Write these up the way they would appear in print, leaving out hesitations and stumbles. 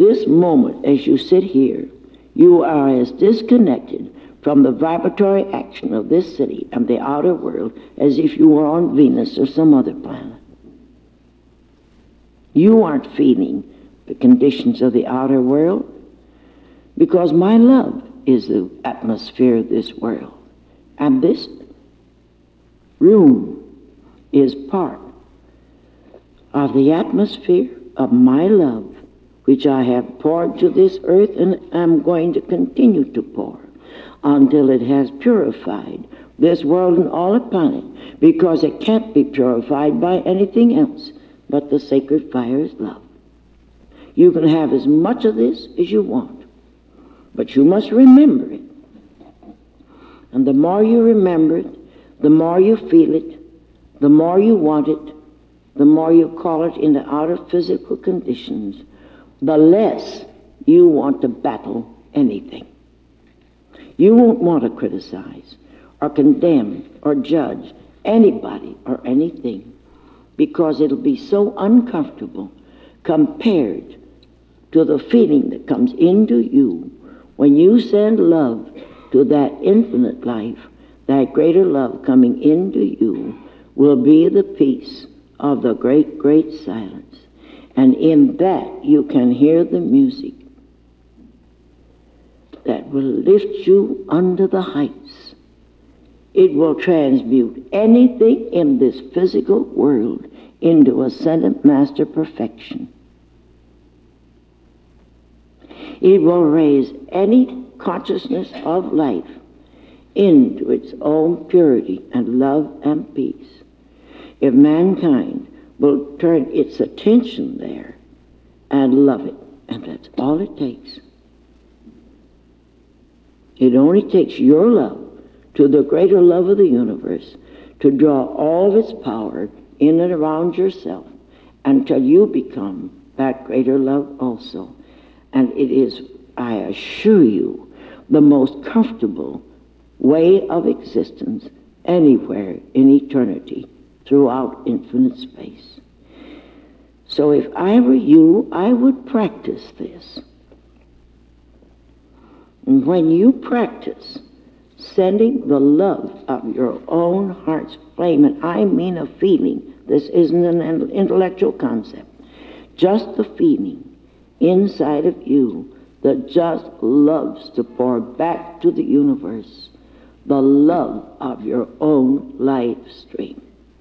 This moment, as you sit here, you are as disconnected from the vibratory action of this city and the outer world as if you were on Venus or some other planet. You aren't feeling the conditions of the outer world because my love is the atmosphere of this world. And this room is part of the atmosphere of my love, which I have poured to this earth and am going to continue to pour until it has purified this world and all upon it, because it can't be purified by anything else but the sacred fire's love. You can have as much of this as you want, but you must remember it. And the more you remember it, the more you feel it, the more you want it, the more you call it into outer physical conditions, the less you want to battle anything. You won't want to criticize or condemn or judge anybody or anything, because it'll be so uncomfortable compared to the feeling that comes into you when you send love to that infinite life. That greater love coming into you will be the peace of the great, great silence. And in that you can hear the music that will lift you under the heights. It will transmute anything in this physical world into ascendant master perfection. It will raise any consciousness of life into its own purity and love and peace. If mankind will turn its attention there and love it, and that's all it takes. It only takes your love to the greater love of the universe to draw all of its power in and around yourself until you become that greater love also. And it is, I assure you, the most comfortable way of existence anywhere in eternity throughout infinite space. So if I were you, I would practice this. And when you practice sending the love of your own heart's flame, and I mean a feeling, this isn't an intellectual concept, just the feeling inside of you that just loves to pour back to the universe the love of your own life stream.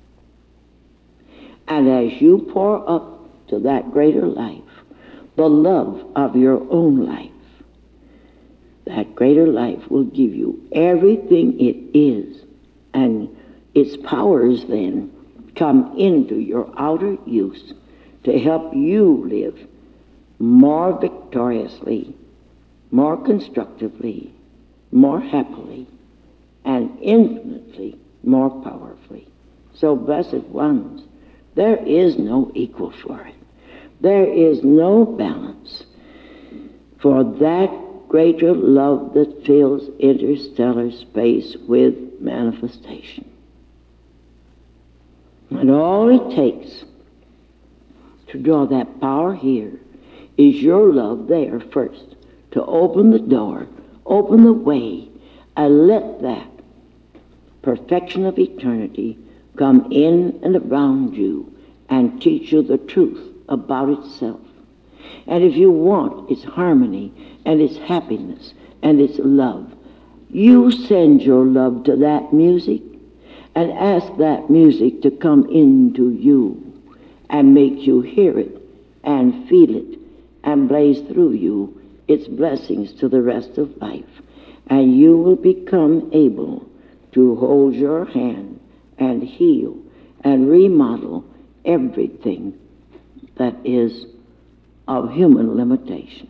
And as you pour up to that greater life, the love of your own life, that greater life will give you everything it is, and its powers then come into your outer use to help you live more victoriously, more constructively, more happily, and infinitely more powerfully. So, blessed ones, there is no equal for it. There is no balance for that greater love that fills interstellar space with manifestation. And all it takes to draw that power here is your love there first, to open the door, open the way, and let that perfection of eternity come in and around you and teach you the truth about itself. And if you want its harmony and its happiness and its love, you send your love to that music and ask that music to come into you and make you hear it and feel it and blaze through you its blessings to the rest of life. And you will become able to hold your hand and heal and remodel everything that is of human limitation.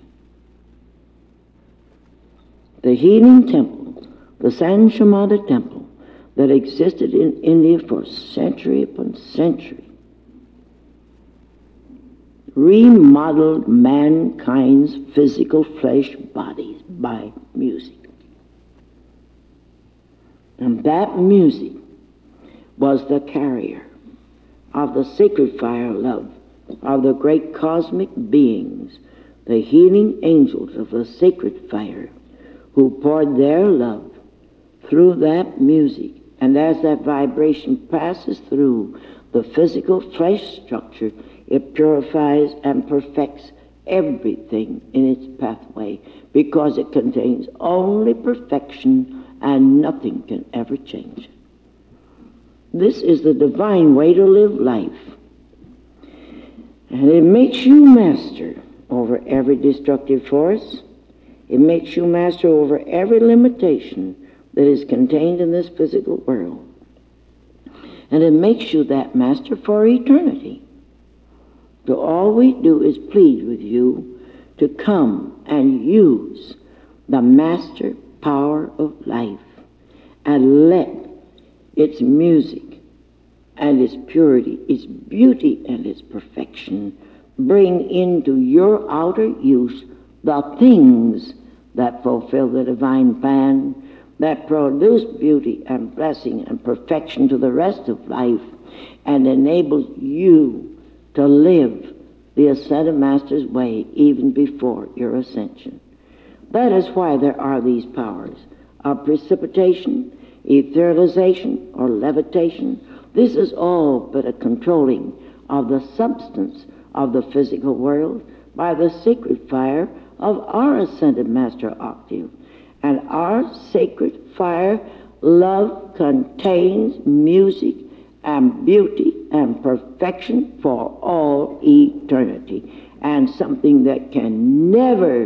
The healing temple, the San Shimada temple that existed in India for century upon century, remodeled mankind's physical flesh bodies by music. And that music was the carrier of the sacred fire love of the great cosmic beings the healing angels of the sacred fire who poured their love through that music. And as that vibration passes through the physical flesh structure, it purifies and perfects everything in its pathway, because it contains only perfection and nothing can ever change it. This is the divine way to live life. And it makes you master over every destructive force. It makes you master over every limitation that is contained in this physical world. And it makes you that master for eternity. So all we do is plead with you to come and use the master power of life and let its music and its purity, its beauty and its perfection bring into your outer use the things that fulfill the divine plan, that produce beauty and blessing and perfection to the rest of life, and enables you to live the ascended Master's way even before your ascension. That is why there are these powers of precipitation, etherealization, or levitation. This is all but a controlling of the substance of the physical world by the sacred fire of our ascended Master Octave. And our sacred fire, love, contains music and beauty and perfection for all eternity, and something that can never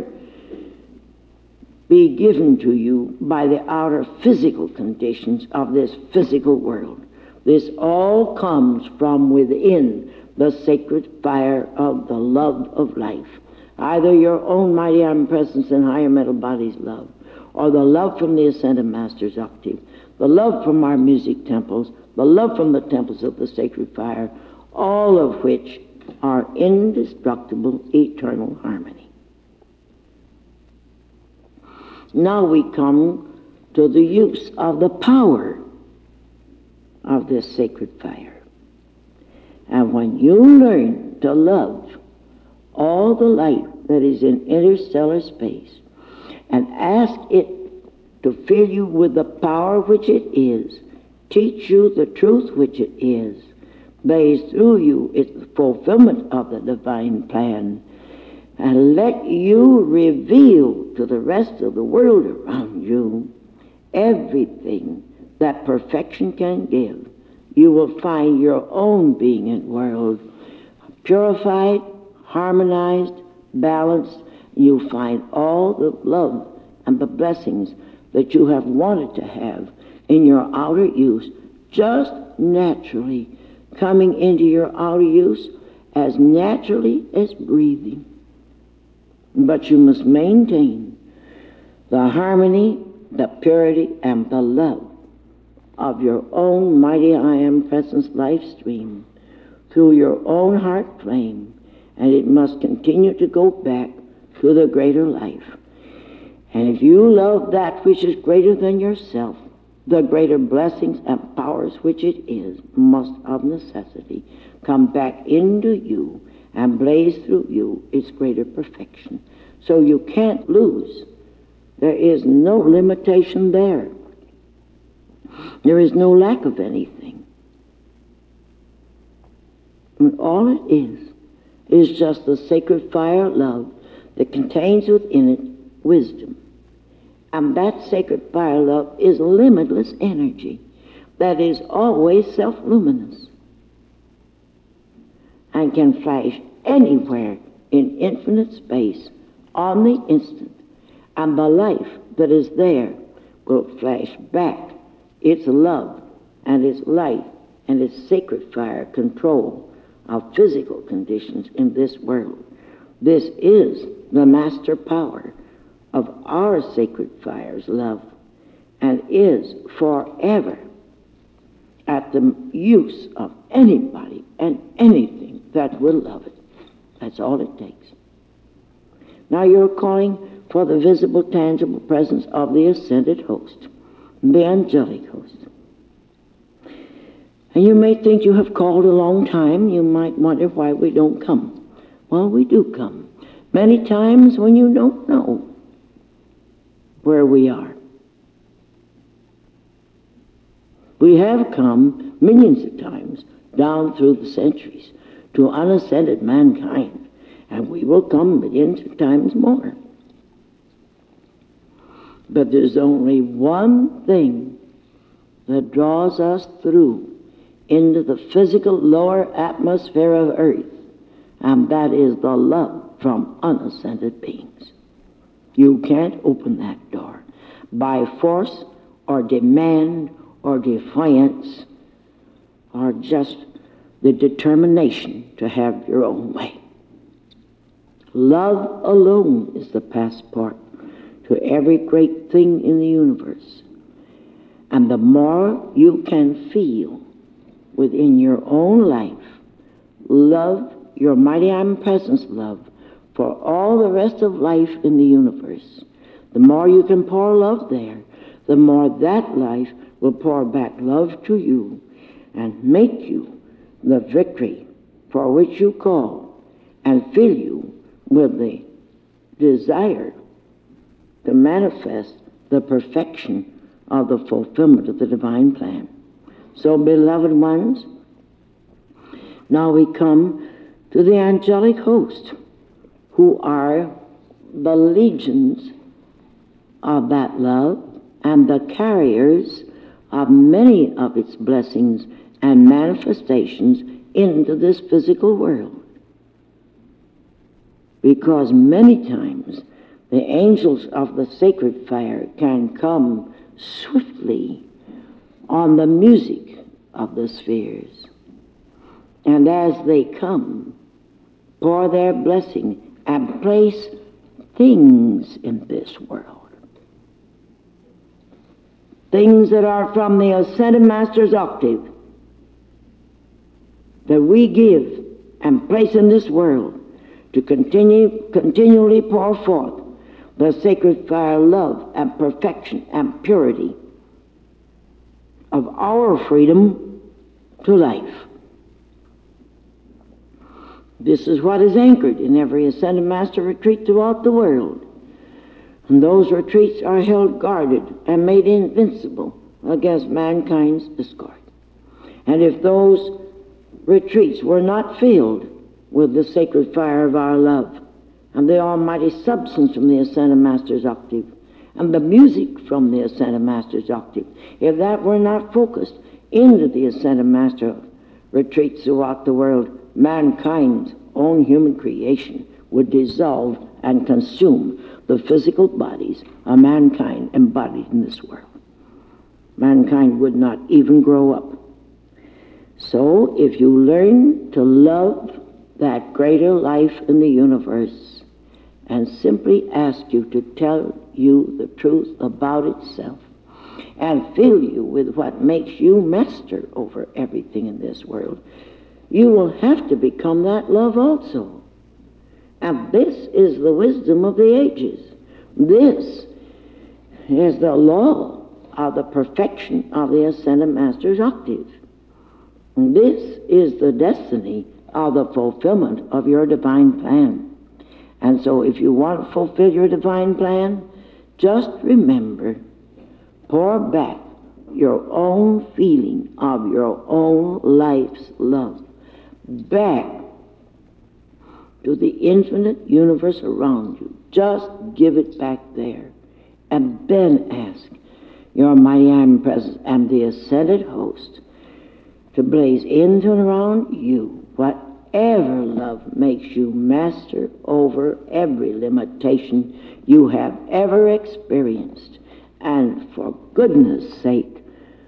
be given to you by the outer physical conditions of this physical world. This all comes from within the sacred fire of the love of life, either your own mighty omnipresence and higher mental body's love, or the love from the ascended Master's octave, the love from our music temples, the love from the temples of the sacred fire, all of which are indestructible, eternal harmony. Now we come to the use of the power of this sacred fire. And when you learn to love all the light that is in interstellar space and ask it to fill you with the power which it is, teach you the truth which it is, blaze through you its fulfillment of the divine plan, and let you reveal to the rest of the world around you everything that perfection can give, you will find your own being and world purified, harmonized, balanced. You'll find all the love and the blessings that you have wanted to have in your outer use, just naturally coming into your outer use as naturally as breathing. But you must maintain the harmony, the purity, and the love of your own mighty I Am Presence life stream through your own heart flame, and it must continue to go back to the greater life. And if you love that which is greater than yourself, the greater blessings and powers which it is must of necessity come back into you and blaze through you its greater perfection. So you can't lose. There is no limitation there. There is no lack of anything. And all it is just the sacred fire of love that contains within it wisdom. And that sacred fire of love is limitless energy that is always self-luminous and can flash anywhere in infinite space on the instant, and the life that is there will flash back its love and its light and its sacred fire control of physical conditions in this world. This is the master power of our sacred fire's love, and is forever at the use of anybody and anything that will love it. That's all it takes. Now you're calling for the visible, tangible presence of the ascended host, the angelic host. And you may think you have called a long time. You might wonder why we don't come. Well, we do come. Many times when you don't know where we are. We have come millions of times down through the centuries to unascended mankind, and we will come millions of times more. But there's only one thing that draws us through into the physical lower atmosphere of earth, and that is the love from unascended beings. You can't open that door by force or demand or defiance or just the determination to have your own way. Love alone is the passport to every great thing in the universe. And the more you can feel within your own life, love, your mighty omnipresence love, for all the rest of life in the universe, the more you can pour love there, the more that life will pour back love to you and make you the victory for which you call, and fill you with the desire to manifest the perfection of the fulfillment of the divine plan. So, beloved ones, now we come to the angelic host, who are the legions of that love and the carriers of many of its blessings and manifestations into this physical world. Because many times the angels of the sacred fire can come swiftly on the music of the spheres. And as they come, pour their blessing and place things in this world. Things that are from the Ascended Master's octave that we give and place in this world to continually pour forth the sacred fire, love and perfection and purity of our freedom to life. This is what is anchored in every Ascended Master retreat throughout the world. And those retreats are held guarded and made invincible against mankind's discord. And if those retreats were not filled with the sacred fire of our love and the almighty substance from the Ascended Master's octave and the music from the Ascended Master's octave, if that were not focused into the Ascended Master retreats throughout the world, mankind's own human creation would dissolve and consume the physical bodies of mankind embodied in this world. Mankind would not even grow up. So if you learn to love that greater life in the universe and simply ask you to tell you the truth about itself and fill you with what makes you master over everything in this world, you will have to become that love also. And this is the wisdom of the ages. This is the law of the perfection of the Ascended Master's octave. And this is the destiny of the fulfillment of your divine plan. And so if you want to fulfill your divine plan, just remember, pour back your own feeling of your own life's love back to the infinite universe around you. Just give it back there. And then ask your mighty omnipresence and the ascended host to blaze into and around you whatever love makes you master over every limitation you have ever experienced. And for goodness sake,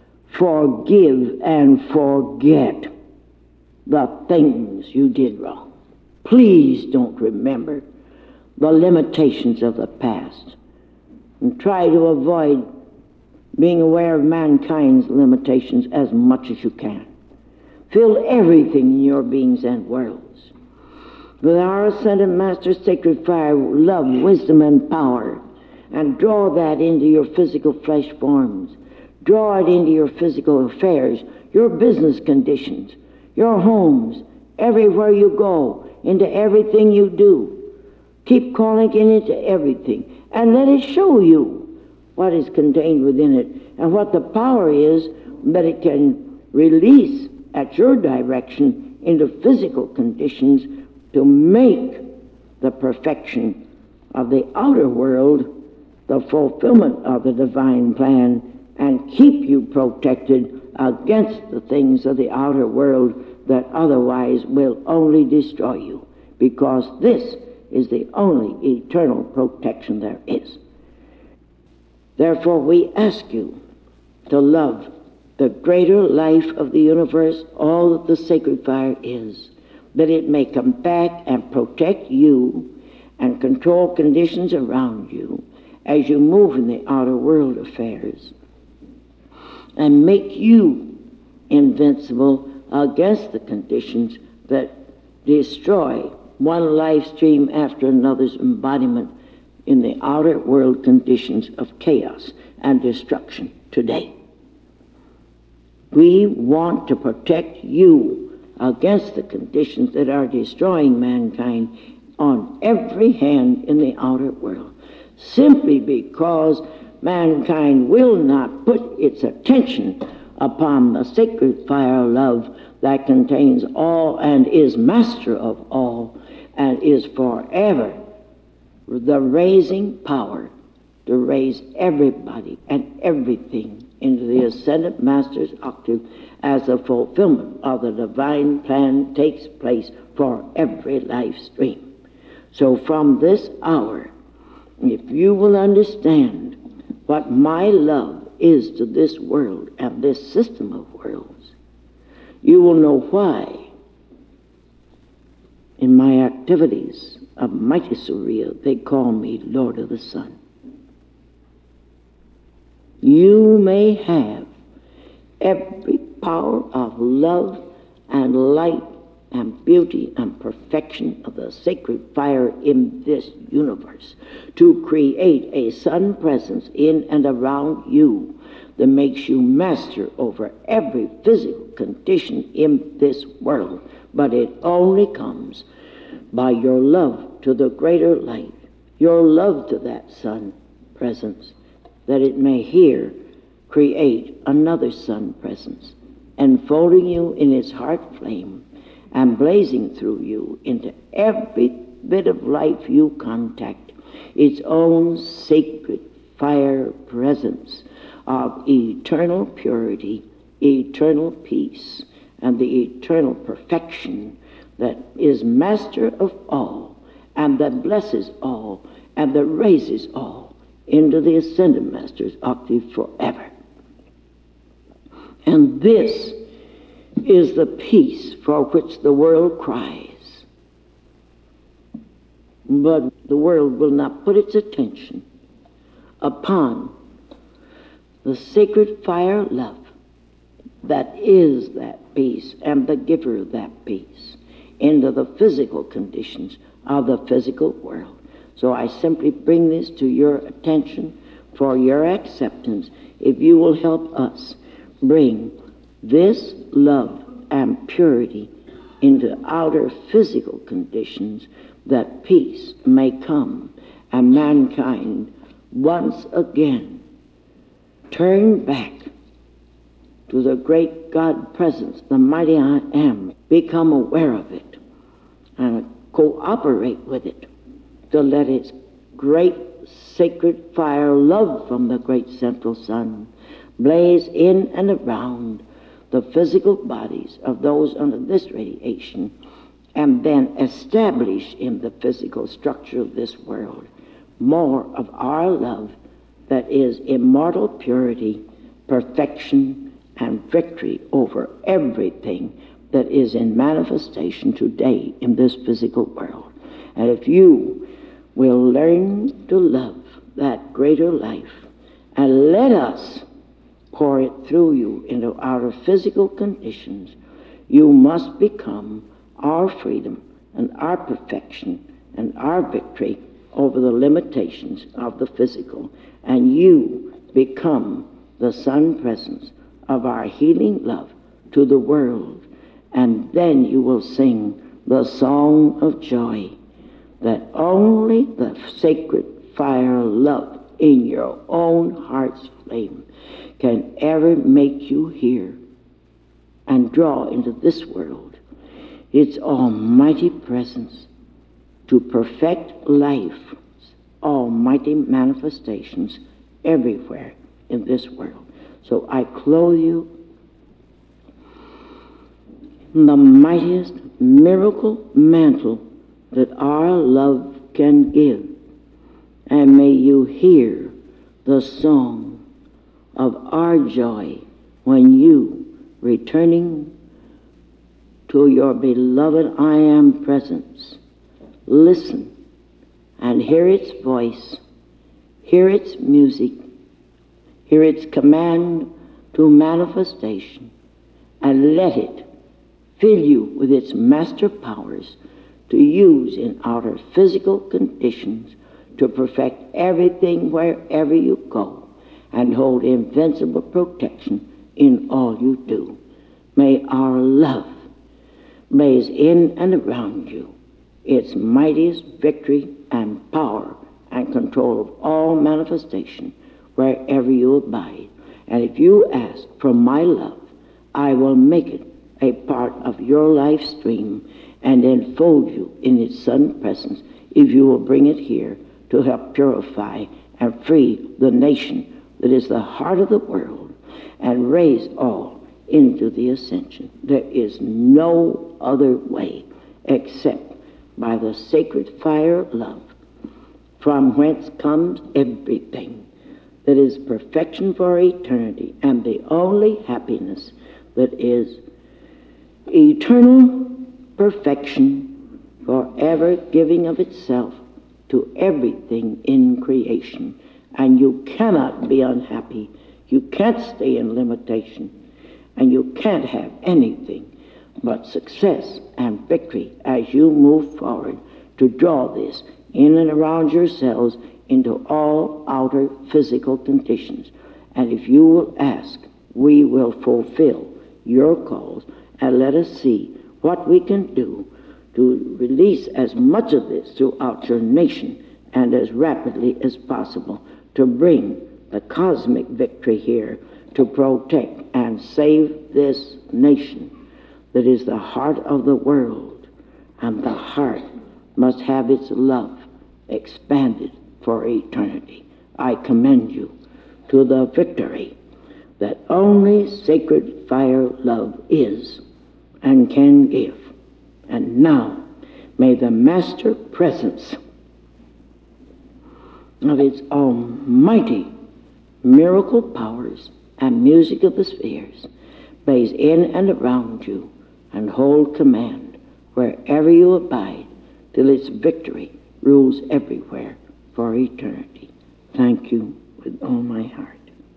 forgive and forget the things you did wrong. Please don't remember the limitations of the past. And try to avoid being aware of mankind's limitations as much as you can. Fill everything in your beings and worlds with our Ascended Master's sacred fire, love, wisdom, and power, and draw that into your physical flesh forms. Draw it into your physical affairs, your business conditions, your homes, everywhere you go, into everything you do. Keep calling it into everything, and let it show you what is contained within it and what the power is that it can release at your direction into physical conditions to make the perfection of the outer world the fulfillment of the divine plan, and keep you protected against the things of the outer world that otherwise will only destroy you, because this is the only eternal protection there is. Therefore, we ask you to love the greater life of the universe, all that the sacred fire is, that it may come back and protect you and control conditions around you as you move in the outer world affairs, and make you invincible against the conditions that destroy one life stream after another's embodiment in the outer world conditions of chaos and destruction today. We want to protect you against the conditions that are destroying mankind on every hand in the outer world, simply because mankind will not put its attention upon the sacred fire of love that contains all and is master of all and is forever the raising power to raise everybody and everything into the ascended master's octave as the fulfillment of the divine plan takes place for every life stream. So from this hour, if you will understand what my love is to this world and this system of worlds, you will know why in my activities of mighty surreal they call me Lord of the Sun. You may have every power of love and light and beauty and perfection of the sacred fire in this universe to create a sun presence in and around you that makes you master over every physical condition in this world. But it only comes by your love to the greater light, your love to that sun presence, that it may here create another sun presence, enfolding you in its heart flame and blazing through you into every bit of life you contact, its own sacred fire presence of eternal purity, eternal peace, and the eternal perfection that is master of all, and that blesses all, and that raises all into the ascended master's octave forever. And this is the peace for which the world cries. But the world will not put its attention upon the sacred fire of love that is that peace and the giver of that peace into the physical conditions of the physical world. So I simply bring this to your attention for your acceptance if you will help us bring this love and purity into outer physical conditions, that peace may come and mankind once again turn back to the great God presence, the mighty I am, become aware of it and cooperate with it to let its great sacred fire, love from the great central sun, blaze in and around the physical bodies of those under this radiation, and then establish in the physical structure of this world more of our love that is immortal purity, perfection, and victory over everything that is in manifestation today in this physical world. And if you will learn to love that greater life and let us pour it through you into our physical conditions, you must become our freedom and our perfection and our victory over the limitations of the physical, and you become the sun presence of our healing love to the world. And then you will sing the song of joy that only the sacred fire of love in your own heart's flame can ever make you hear and draw into this world its almighty presence to perfect life's almighty manifestations everywhere in this world. So I clothe you in the mightiest miracle mantle that our love can give, and may you hear the song of our joy when you, returning to your beloved I Am presence, listen and hear its voice, hear its music, hear its command to manifestation, and let it fill you with its master powers to use in outer physical conditions to perfect everything wherever you go, and hold invincible protection in all you do. May our love blaze in and around you its mightiest victory and power and control of all manifestation wherever you abide. And if you ask for my love, I will make it a part of your life stream and enfold you in its sudden presence if you will bring it here to help purify and free the nation that is the heart of the world and raise all into the ascension. There is no other way except by the sacred fire of love, from whence comes everything that is perfection for eternity and the only happiness that is eternal perfection, forever giving of itself to everything in creation. And you cannot be unhappy. You can't stay in limitation. And you can't have anything but success and victory as you move forward to draw this in and around yourselves into all outer physical conditions. And if you will ask, we will fulfill your calls and let us see what we can do to release as much of this throughout your nation and as rapidly as possible to bring the cosmic victory here to protect and save this nation that is the heart of the world, and the heart must have its love expanded for eternity. I commend you to the victory that only sacred fire love is and can give. And now may the master presence of its almighty miracle powers and music of the spheres blaze in and around you and hold command wherever you abide till its victory rules everywhere for eternity. Thank you with all my heart.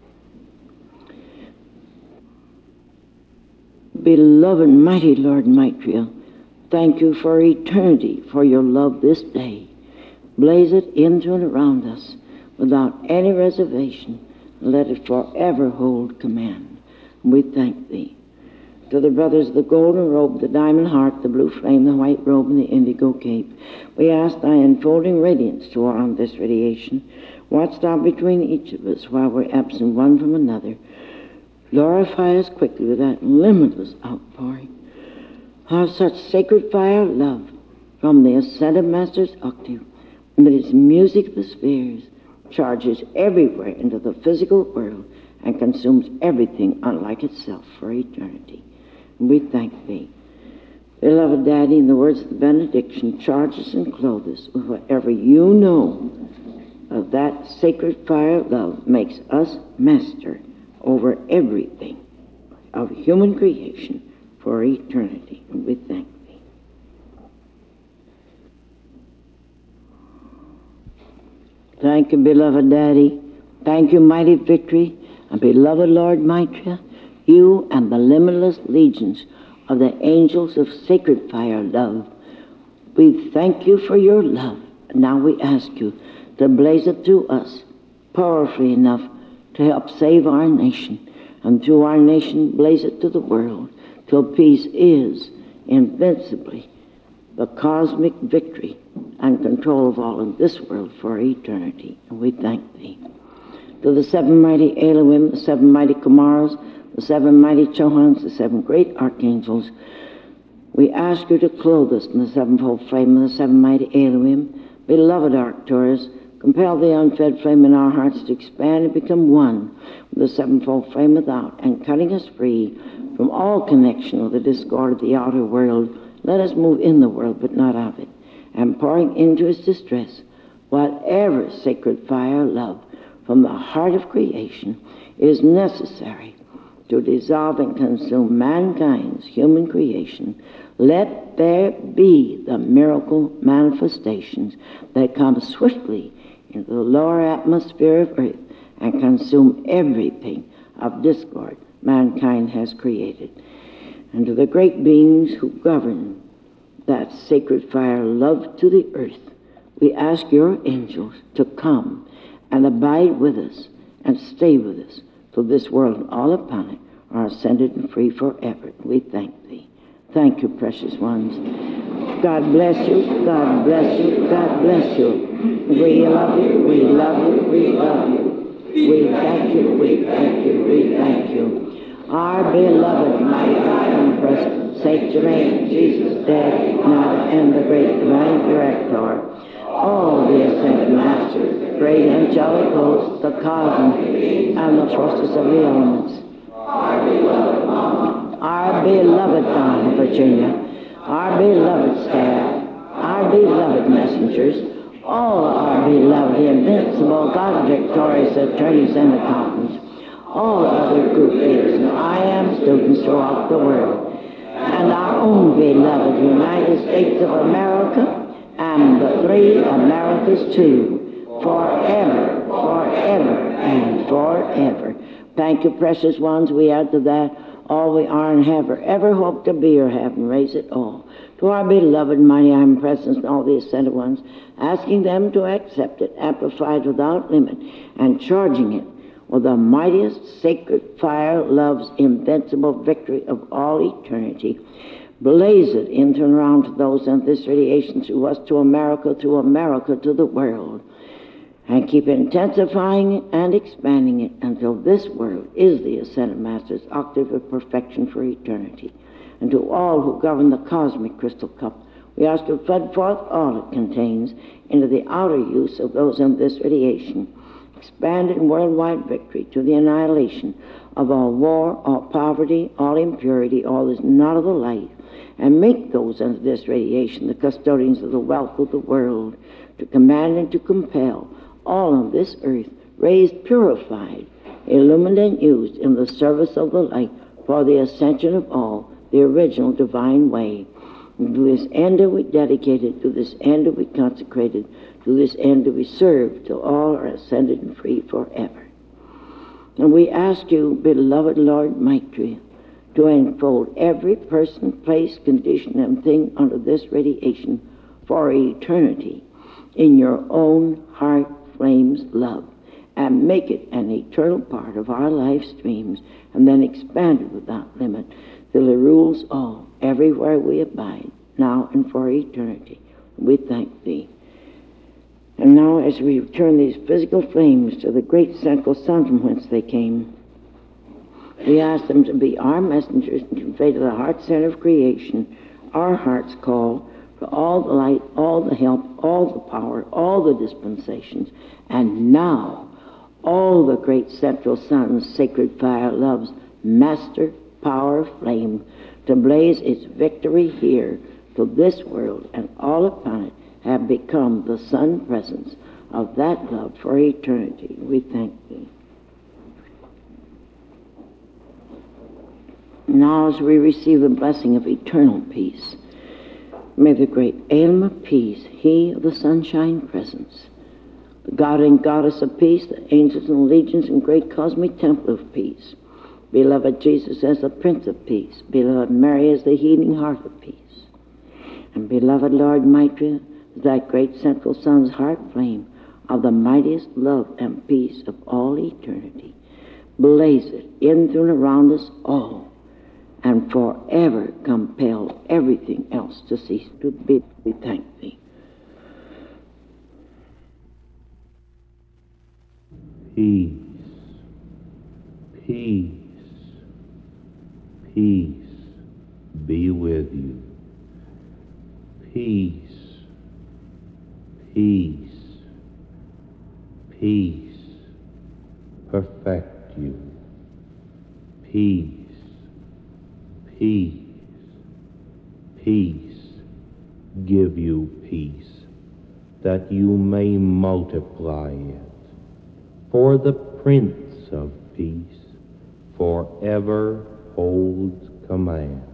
Beloved, mighty Lord Maitreya, thank you for eternity, for your love this day. Blaze it into and around us without any reservation. Let it forever hold command. We thank thee. To the brothers of the golden robe, the diamond heart, the blue flame, the white robe, and the indigo cape, we ask thy enfolding radiance to surround this radiation. Watch thou between each of us while we're absent one from another. Glorify us quickly with that limitless outpouring of such sacred fire love from the ascended Master's octave, and that its music of the spheres charges everywhere into the physical world and consumes everything unlike itself for eternity. And we thank thee. Beloved Daddy, in the words of the benediction, charge us and clothe us with whatever you know of that sacred fire of love makes us master over everything of human creation for eternity. And we thank thee. Thank you, beloved Daddy. Thank you, mighty victory. And beloved Lord Maitreya, you and the limitless legions of the angels of sacred fire love, we thank you for your love. And now we ask you to blaze it through us powerfully enough to help save our nation, and through our nation blaze it to the world till peace is invincibly the cosmic victory and control of all in this world for eternity. And we thank thee. To the seven mighty Elohim, the seven mighty Kumaras, the seven mighty Chohans, the seven great archangels, we ask you to clothe us in the sevenfold flame of the seven mighty Elohim. Beloved Arcturus, compel the unfed flame in our hearts to expand and become one with the sevenfold flame without, and cutting us free from all connection with the discord of the outer world, let us move in the world but not of it, and pouring into its distress whatever sacred fire, love, from the heart of creation is necessary to dissolve and consume mankind's human creation. Let there be the miracle manifestations that come swiftly into the lower atmosphere of earth and consume everything of discord mankind has created. And to the great beings who govern that sacred fire, love to the earth, we ask your angels to come and abide with us and stay with us till this world and all upon it are ascended and free forever. We thank thee. Thank you, precious ones. God bless you. God bless you. God bless you. We love you. We love you. We love you. We thank you. We thank you. We thank you. Our beloved, mighty God, Empress, Saint Germain, Jesus dead, now and the great divine director, all the ascended masters, the great angelic hosts, the cosmos, and the forces of the elements. Our beloved Dawn, Virginia, our beloved staff, our beloved messengers, all our beloved, invincible, God victorious attorneys and accountants, all other group leaders and I am students throughout the world, and our own beloved United States of America, and the three Americas too, forever, forever, and forever. Thank you, precious ones. We add to that all we are and have or ever hope to be or have, and raise it all. To our beloved, mighty omnipresence and all the ascended ones, asking them to accept it, amplified without limit, and charging it with the mightiest sacred fire, love's invincible victory of all eternity. Blaze it into and around to those in this radiation through us to America to the world. And keep intensifying it and expanding it until this world is the ascended Master's octave of perfection for eternity. And to all who govern the cosmic crystal cup, we ask to flood forth all it contains into the outer use of those in this radiation, expanded in worldwide victory to the annihilation of all war, all poverty, all impurity, all that is not of the light, and make those under this radiation the custodians of the wealth of the world, to command and to compel all on this earth, raised, purified, illumined, and used in the service of the light for the ascension of all, the original divine way. And to this end are we dedicated, to this end are we consecrated, to this end do we serve, till all are ascended and free forever. And we ask you, beloved Lord Maitreya, to enfold every person, place, condition, and thing under this radiation for eternity in your own heart flame's love, and make it an eternal part of our life streams, and then expand it without limit till it rules all, everywhere we abide, now and for eternity. We thank thee. And now, as we return these physical flames to the great central sun from whence they came, we ask them to be our messengers and convey to the heart center of creation our heart's call for all the light, all the help, all the power, all the dispensations, and now all the great central sun's sacred fire, love's master power flame, to blaze its victory here till this world and all upon it have become the sun presence of that love for eternity. We thank thee. Now, as we receive the blessing of eternal peace, may the great Aim of peace, he of the sunshine presence, the God and Goddess of peace, the angels and legions and great cosmic temple of peace, beloved Jesus as the Prince of peace, beloved Mary as the healing heart of peace, and beloved Lord Maitreya, that great central sun's heart flame of the mightiest love and peace of all eternity, blaze it in, through, and around us all, and forever compel everything else to cease. To bid we thank thee. Peace, peace, peace be with you. Peace, peace, peace perfect you. Peace, peace, peace give you peace, that you may multiply it. For the Prince of Peace forever holds command.